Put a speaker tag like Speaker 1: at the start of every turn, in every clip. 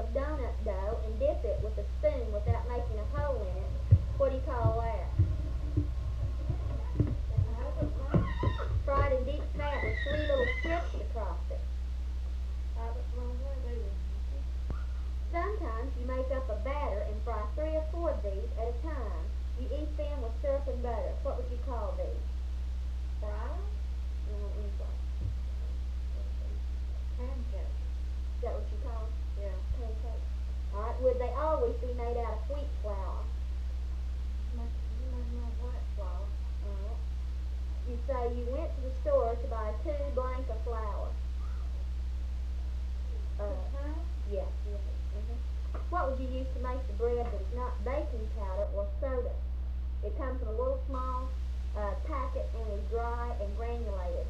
Speaker 1: thick donut dough and dip it with a spoon without making a hole in it. What do you call that?
Speaker 2: I don't know.
Speaker 1: Fried in deep fat with three little strips across it.
Speaker 2: I don't know what it is.
Speaker 1: Sometimes you make up a batter and fry 3 or 4 of these at a time. You eat them with syrup and butter. What would you call these?
Speaker 2: Fries? Pancakes.
Speaker 1: Is that what you call them?
Speaker 2: Yeah.
Speaker 1: Pancakes. Alright, would they always be made out of wheat flour?
Speaker 2: You must know white flour.
Speaker 1: Alright. You say you went to the store to buy 2 blank of flour.
Speaker 2: Huh?
Speaker 1: Yeah. What would you use to make the bread that's not baking powder or soda? It comes in a little small packet and is dry and granulated.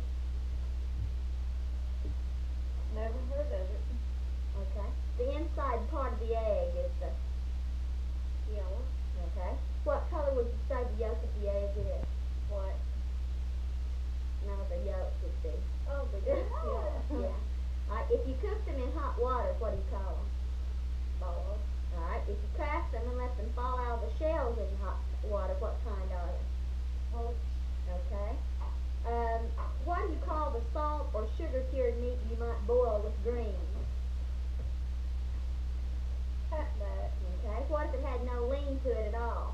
Speaker 2: Never heard of it.
Speaker 1: Okay. The inside part of the egg is the
Speaker 2: Yellow.
Speaker 1: okay. What color would you say the yolk of the egg is?
Speaker 2: White.
Speaker 1: No, the yolk would be.
Speaker 2: Oh, the
Speaker 1: Yeah. Yeah. Alright, if you cook them in hot water, what do you call them?
Speaker 2: balls.
Speaker 1: Alright, if you crack them and let them fall out of the shells in hot water, what kind are they?
Speaker 2: Poached.
Speaker 1: Okay. What do you call the salt or sugar cured meat you might boil with greens?
Speaker 2: Fatback.
Speaker 1: Okay. What if it had no lean to it at all?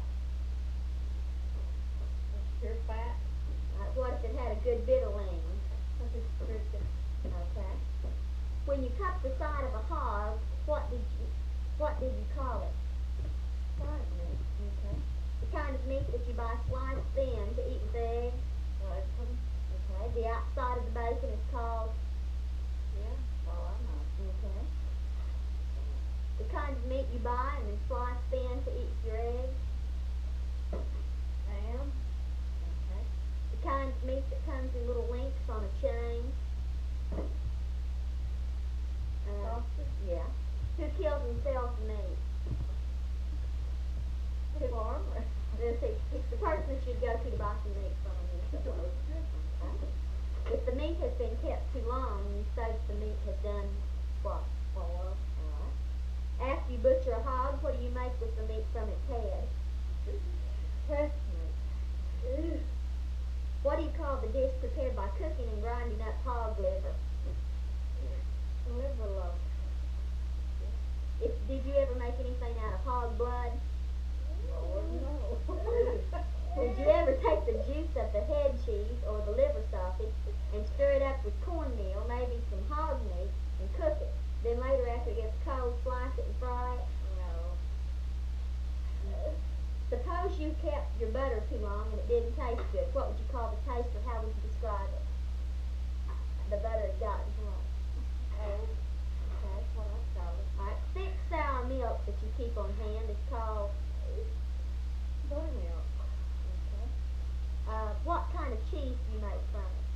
Speaker 2: Pure fat.
Speaker 1: What if it had a good bit of lean?
Speaker 2: That is chicken.
Speaker 1: Okay. When you cut the side of a hog, what did you call it?
Speaker 2: Fried meat.
Speaker 1: Okay. The kind of meat that you buy sliced thin to eat with eggs.
Speaker 2: Bacon.
Speaker 1: Okay. The outside of the bacon is called.
Speaker 2: Yeah. Oh, I know.
Speaker 1: Okay. The kind of meat you buy and then slice thin to eat with your eggs.
Speaker 2: Ham.
Speaker 1: Okay. The kind of meat that comes in little links on a chain.
Speaker 2: Sausage.
Speaker 1: Yeah. Who kills and sells the meat?
Speaker 2: The farmer.
Speaker 1: It's the person that you'd go to buy some meat from. If the meat has been kept too long, you say that the meat has done what?
Speaker 2: Boil.
Speaker 1: Alright. After you butcher a hog, what do you make with the meat from its head?
Speaker 2: Breast meat.
Speaker 1: What do you call the dish prepared by cooking and grinding up hog liver?
Speaker 2: Liver loaf.
Speaker 1: Did you ever make anything out of hog blood?
Speaker 2: Lord, no.
Speaker 1: Did you ever take the juice of the head cheese or the liver sausage and stir it up with cornmeal, maybe some hog meat, and cook it? Then later, after it gets cold, slice it and fry it?
Speaker 2: No.
Speaker 1: Suppose you kept your butter too long and it didn't taste good. What would you call the taste, or how would you describe it? The butter had gotten hard.
Speaker 2: Oh,
Speaker 1: Okay.
Speaker 2: that's what I call it.
Speaker 1: Alright, thick sour milk that you keep on hand is called.
Speaker 2: Buttermilk.
Speaker 1: Okay. What kind of cheese do you make from it?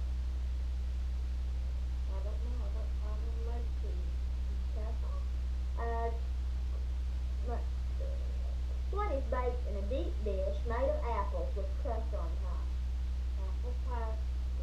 Speaker 2: I don't know. I don't like cheese.
Speaker 1: Okay. Let's see. What is baked in a deep dish made of apples with crust on top?
Speaker 2: Apple pie